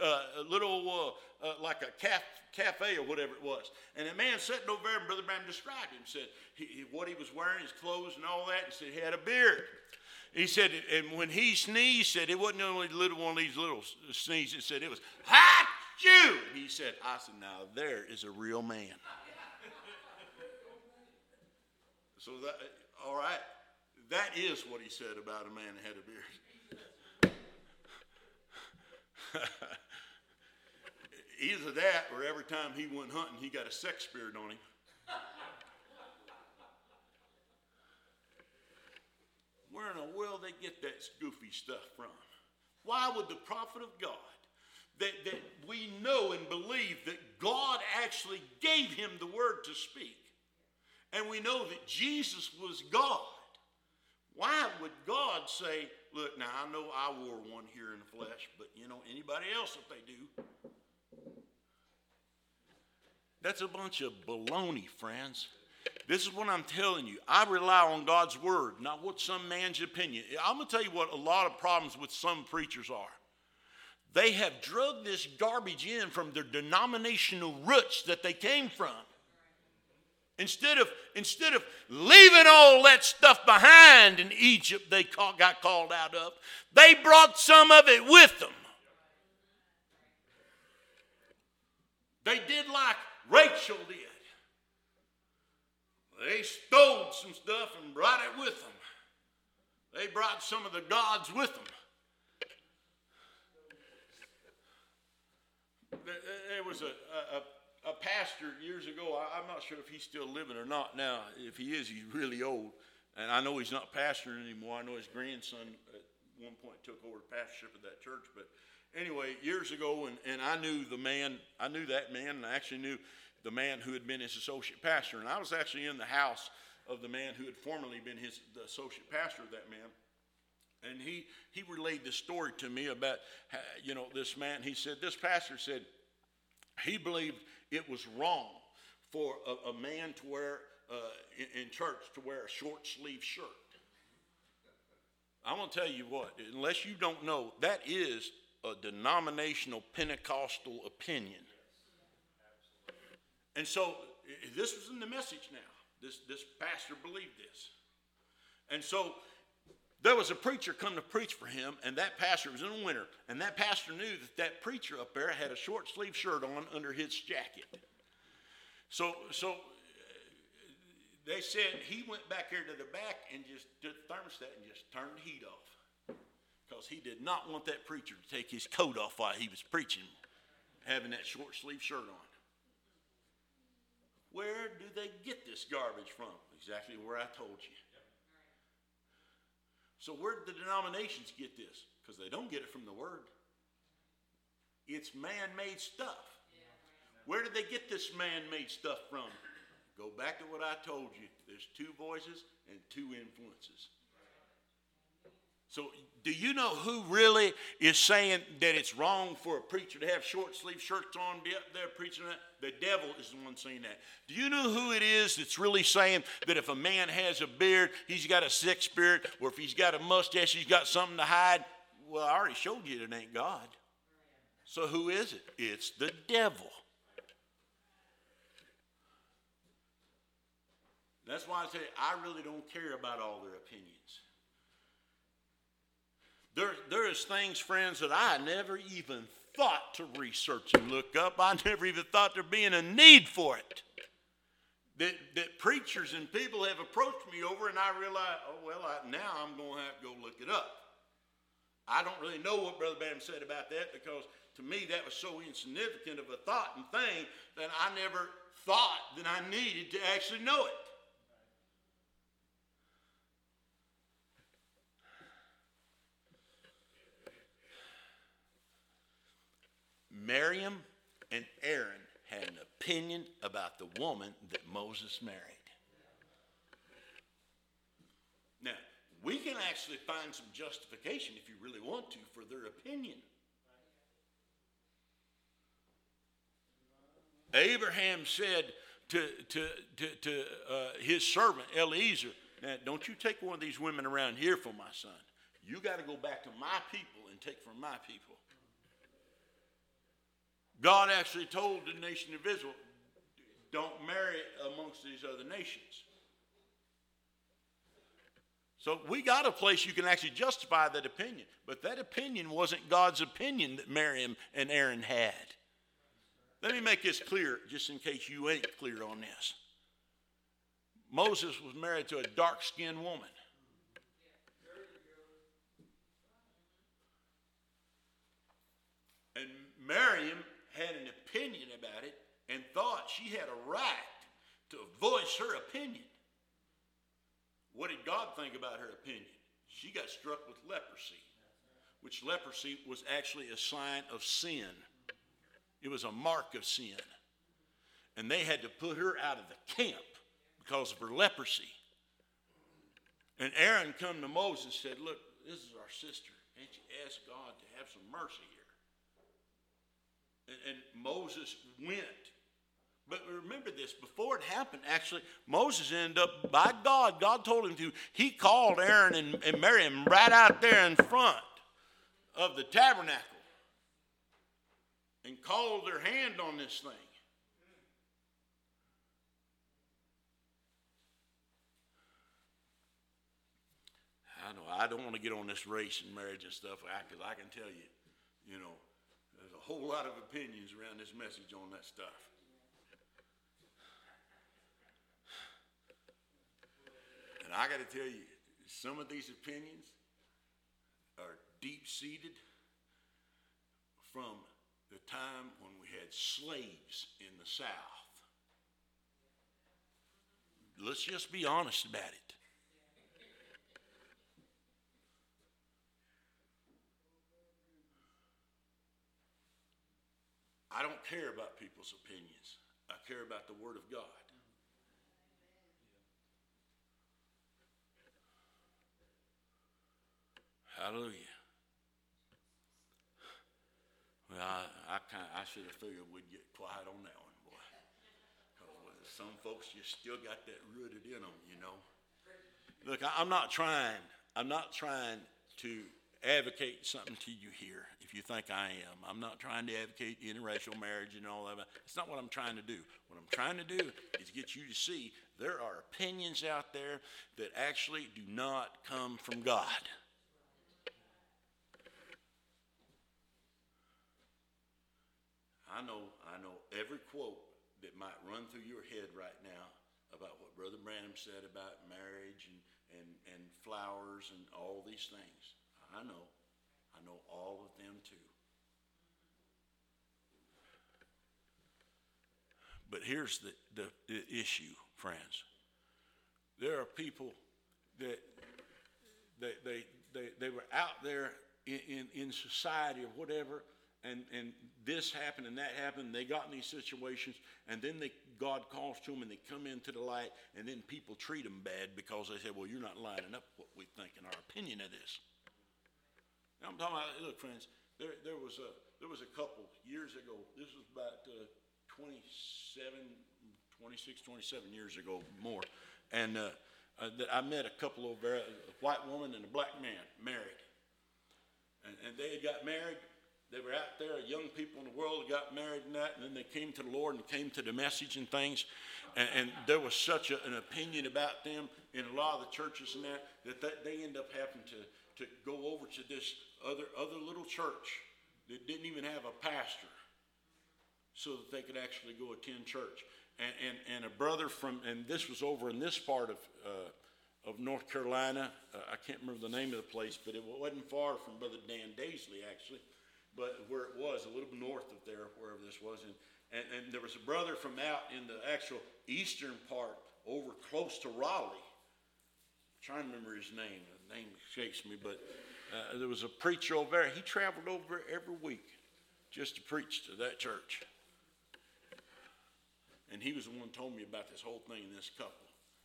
like a cafe or whatever it was. And a man sitting over there, and Brother Branham described him, said what he was wearing, his clothes and all that, and said he had a beard. He said, and when he sneezed, said it wasn't only one of these little sneezes. He said it was, Achoo! He said, I said, now there is a real man. So that, all right. That is what he said about a man that had a beard. Either that or every time he went hunting, he got a sex spirit on him. Where in the world they get that goofy stuff from? Why would the prophet of God, that we know and believe that God actually gave him the word to speak, and we know that Jesus was God, why would God say, look, now I know I wore one here in the flesh, but anybody else if they do? That's a bunch of baloney, friends. This is what I'm telling you. I rely on God's word, not what some man's opinion. I'm going to tell you what a lot of problems with some preachers are. They have drugged this garbage in from their denominational roots that they came from. Instead of leaving all that stuff behind in Egypt they got called out of, they brought some of it with them. They did like Rachel did. They stole some stuff and brought it with them. They brought some of the gods with them. There was a pastor years ago. I'm not sure if he's still living or not now. If he is, he's really old. And I know he's not pastoring anymore. I know his grandson at one point took over the pastorship of that church. But anyway, years ago, and I knew the man. I knew that man, and I actually knew the man who had been his associate pastor. And I was actually in the house of the man who had formerly been the associate pastor of that man. And he relayed this story to me about, this man. He said, this pastor said he believed it was wrong for a man to wear, in church, to wear a short sleeve shirt. I'm going to tell you what, unless you don't know, that is a denominational Pentecostal opinion. And so this was in the message now. This pastor believed this. And so there was a preacher come to preach for him, and that pastor was in the winter, and that pastor knew that preacher up there had a short sleeve shirt on under his jacket. So they said he went back here to the back and just did the thermostat and just turned the heat off, because he did not want that preacher to take his coat off while he was preaching, having that short sleeve shirt on. Where do they get this garbage from? Exactly where I told you. So where did the denominations get this? Because they don't get it from the Word. It's man-made stuff. Where did they get this man-made stuff from? Go back to what I told you. There's two voices and two influences. So do you know who really is saying that it's wrong for a preacher to have short-sleeve shirts on, be up there preaching that? The devil is the one saying that. Do you know who it is that's really saying that if a man has a beard, he's got a sex spirit, or if he's got a mustache, he's got something to hide? Well, I already showed you it ain't God. So who is it? It's the devil. That's why I say I really don't care about all their opinions. There is things, friends, that I never even thought to research and look up. I never even thought there being a need for it. That preachers and people have approached me over, and I realize, now I'm going to have to go look it up. I don't really know what Brother Branham said about that, because to me that was so insignificant of a thought and thing that I never thought that I needed to actually know it. Miriam and Aaron had an opinion about the woman that Moses married. Now, we can actually find some justification, if you really want to, for their opinion. Abraham said to his servant Eliezer, "Now, don't you take one of these women around here for my son. You got to go back to my people and take from my people." God actually told the nation of Israel, don't marry amongst these other nations. So we got a place you can actually justify that opinion. But that opinion wasn't God's opinion that Miriam and Aaron had. Let me make this clear, just in case you ain't clear on this. Moses was married to a dark-skinned woman. And Miriam had an opinion about it and thought she had a right to voice her opinion. What did God think about her opinion? She got struck with leprosy, which leprosy was actually a sign of sin. It was a mark of sin. And they had to put her out of the camp because of her leprosy. And Aaron come to Moses and said, look, this is our sister. Can't you ask God to have some mercy here? And Moses went. But remember this, before it happened, actually, Moses ended up, by God, God told him to, he called Aaron and Miriam right out there in front of the tabernacle and called their hand on this thing. I know, I don't want to get on this race and marriage and stuff, because I can tell you, there's a whole lot of opinions around this message on that stuff. And I got to tell you, some of these opinions are deep-seated from the time when we had slaves in the South. Let's just be honest about it. I don't care about people's opinions. I care about the Word of God. Hallelujah. Well, I should have figured we'd get quiet on that one, boy. Because some folks just still got that rooted in them, Look, I'm not trying to advocate something to you here, if you think I am. I'm not trying to advocate interracial marriage and all that. It's not what I'm trying to do. What I'm trying to do is get you to see there are opinions out there that actually do not come from God. I know every quote that might run through your head right now about what Brother Branham said about marriage and flowers and all these things. I know all of them too. But here's the issue, friends. There are people that they were out there in society or whatever, and this happened and that happened. They got in these situations, and then God calls to them, and they come into the light, and then people treat them bad because they say, well, you're not lining up what we think in our opinion of this. Now, I'm talking about, look, friends, there was a couple years ago. This was about 26, 27 years ago, more. And I met a couple over there, a white woman and a black man, married. And they had got married. They were out there, young people in the world that got married and that, and then they came to the Lord and came to the message and things. And there was such an opinion about them in a lot of the churches and that they end up having to go over to this other little church that didn't even have a pastor so that they could actually go attend church. And a brother and this was over in this part of North Carolina. I can't remember the name of the place, but it wasn't far from Brother Dan Daisley, actually. But where it was, a little north of there, wherever this was. And there was a brother from out in the actual eastern part, over close to Raleigh. I'm trying to remember his name. The name escapes me, but there was a preacher over there. He traveled over every week just to preach to that church. And he was the one who told me about this whole thing and this couple.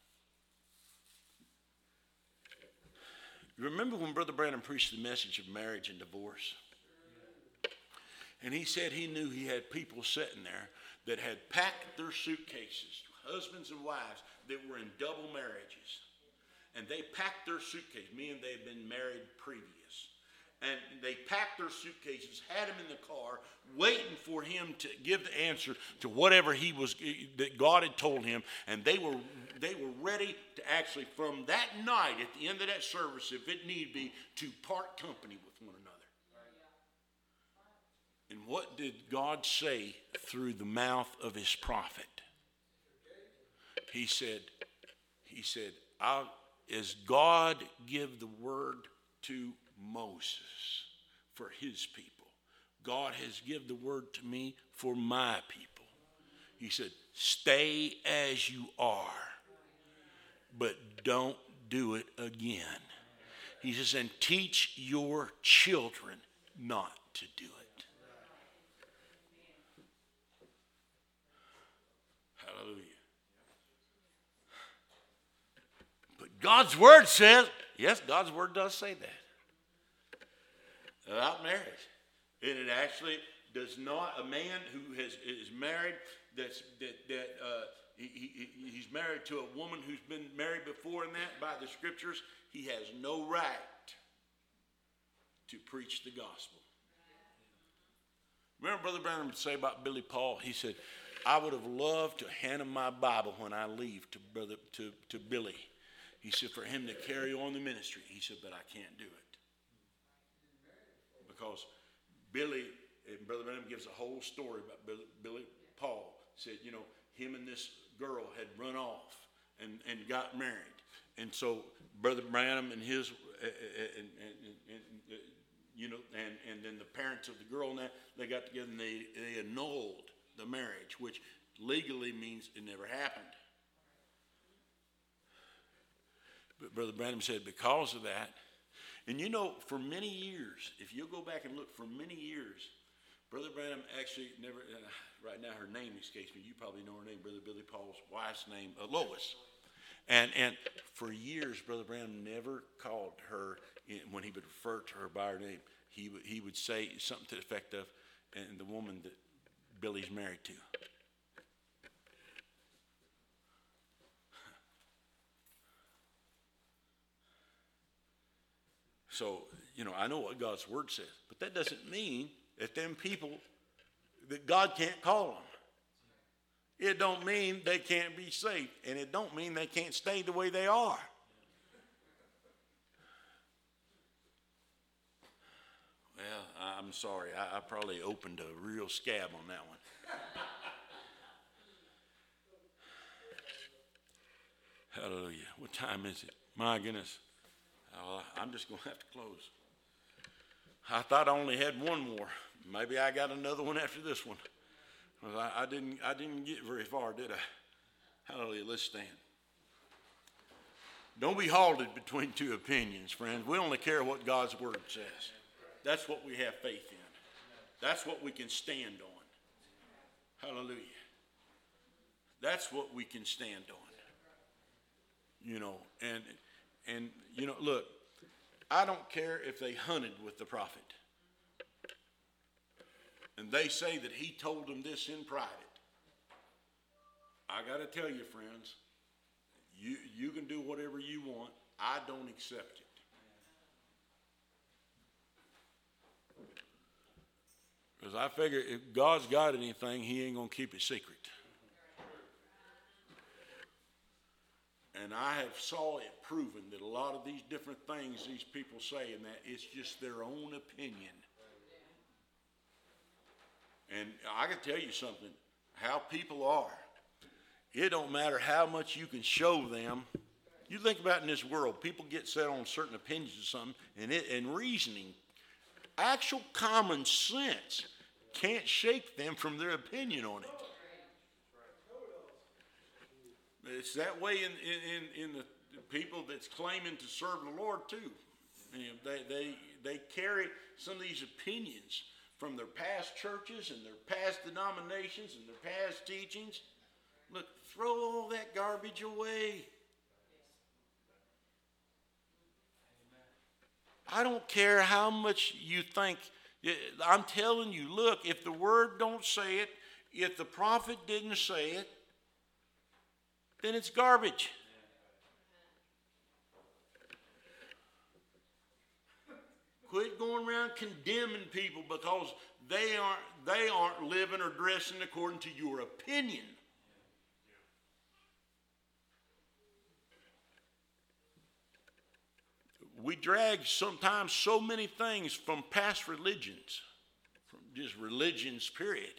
You remember when Brother Branham preached the message of marriage and divorce? And he said he knew he had people sitting there that had packed their suitcases, husbands and wives that were in double marriages. And they packed their suitcase, meaning they had been married previous. And they packed their suitcases, had him in the car, waiting for him to give the answer to whatever that God had told him. And they were ready to actually, from that night, at the end of that service, if it need be, to part company with one another. And what did God say through the mouth of his prophet? He said, as God give the word to Moses for his people, God has given the word to me for my people. He said, stay as you are, but don't do it again. He says, and teach your children not to do it. Hallelujah. But God's word says, yes, God's word does say that about marriage. And it actually does not, a man who is married, he's married to a woman who's been married before and that, by the scriptures, he has no right to preach the gospel. Remember Brother Branham would say about Billy Paul, he said, I would have loved to hand him my Bible when I leave to Billy. He said, for him to carry on the ministry. He said, but I can't do it. Because Billy, and Brother Branham gives a whole story about Billy Paul. Said, him and this girl had run off and got married. And so Brother Branham and his, and then the parents of the girl and that, they got together and they annulled the marriage, which legally means it never happened. But Brother Branham said because of that, and for many years, if you go back and look, for many years, Brother Branham actually never, right now her name escapes me, you probably know her name, Brother Billy Paul's wife's name, Lois. And for years, Brother Branham never called her, when he would refer to her by her name, he would say something to the effect of, and the woman that Billy's married to. So, I know what God's word says, but that doesn't mean that them people, that God can't call them. It don't mean they can't be saved, and it don't mean they can't stay the way they are. Well, I'm sorry. I probably opened a real scab on that one. Hallelujah. What time is it? My goodness. I'm just going to have to close. I thought I only had one more. Maybe I got another one after this one. Well, I didn't get very far, did I? Hallelujah. Let's stand. Don't be halted between two opinions, friends. We only care what God's word says. That's what we have faith in. That's what we can stand on. Hallelujah. That's what we can stand on. You know, and you know, look, I don't care if they hunted with the prophet. And they say that he told them this in private. I got to tell you, friends, you can do whatever you want. I don't accept it. Because I figure if God's got anything, he ain't going to keep it secret. And I have saw it proven that a lot of these different things these people say, and that it's just their own opinion. And I can tell you something, how people are. It don't matter how much you can show them. You think about in this world, people get set on certain opinions of something, and reasoning, actual common sense can't shake them from their opinion on it. It's that way in the people that's claiming to serve the Lord too. You know, they carry some of these opinions from their past churches and their past denominations and their past teachings. Look, throw all that garbage away. I don't care how much you think. I'm telling you, look, if the word don't say it, if the prophet didn't say it, then it's garbage. Quit going around condemning people because they aren't living or dressing according to your opinion. We drag sometimes so many things from past religions, from just religions, period.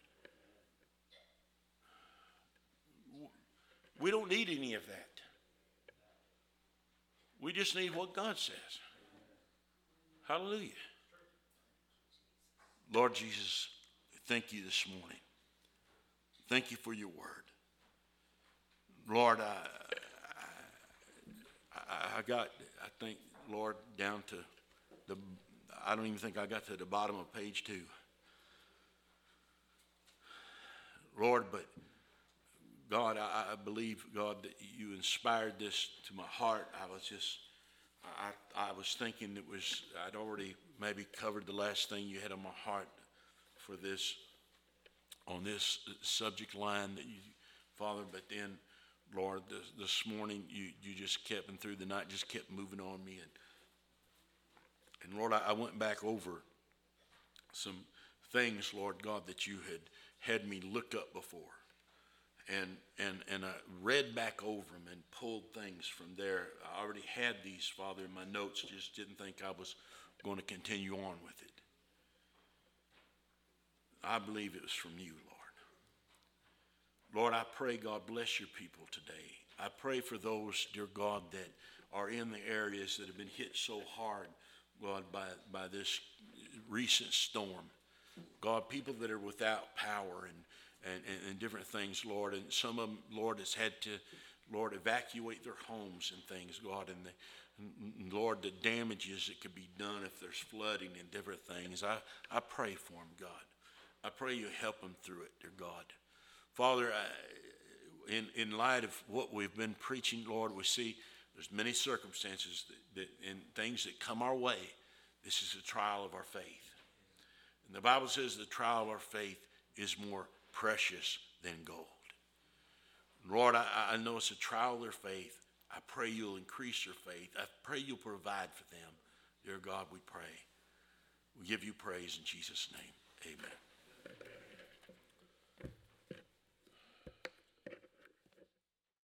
We don't need any of that. We just need what God says. Hallelujah. Lord Jesus, thank you this morning. Thank you for your word. Lord, I think, Lord, down to I don't even think I got to the bottom of page 2. Lord, but God, I believe, God, that you inspired this to my heart. I was thinking I'd already maybe covered the last thing you had on my heart for this, on this subject line that you, Father, but then, Lord, this morning you just kept, and through the night just kept moving on me. And Lord, I went back over some things, Lord God, that you had me look up before. And I read back over them and pulled things from there. I already had these, Father, in my notes, just didn't think I was going to continue on with it. I believe it was from you, Lord. Lord, I pray, God, bless your people today. I pray for those, dear God, that are in the areas that have been hit so hard, God, by this recent storm. God, people that are without power and different things, Lord. And some of them, Lord, has had to, Lord, evacuate their homes and things, God. And Lord, the damages that could be done if there's flooding and different things. I pray for them, God. I pray you help them through it, dear God. Father, in light of what we've been preaching, Lord, we see there's many circumstances that and things that come our way. This is a trial of our faith. And the Bible says the trial of our faith is more precious than gold. Lord, I know it's a trial of their faith. I pray you'll increase their faith. I pray you'll provide for them. Dear God, we pray. We give you praise in Jesus' name. Amen.